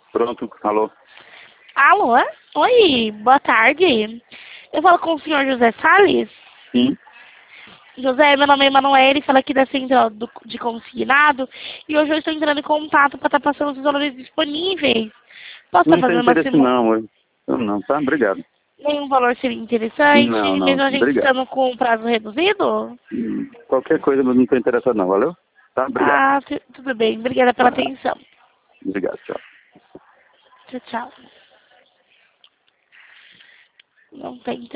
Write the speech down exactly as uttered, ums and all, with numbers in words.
Pronto, alô. Alô? Oi, boa tarde. Eu falo com o senhor José Salles? Sim. José, meu nome é Emanuele, falo aqui da Central do, de Consignado e hoje eu estou entrando em contato para estar passando os valores disponíveis. Posso estar Não tem fazendo uma interesse simulação? não, hoje. Eu não, tá? Obrigado. Nenhum valor seria interessante, Não, não, mesmo a gente obrigado. estando com um prazo reduzido? Hum, Qualquer coisa, mas não estou interessado não, valeu? Tá? Obrigado. Ah, tu- tudo bem. Obrigada pela Ah, atenção. obrigado, tchau. Tchau, tchau. Não tem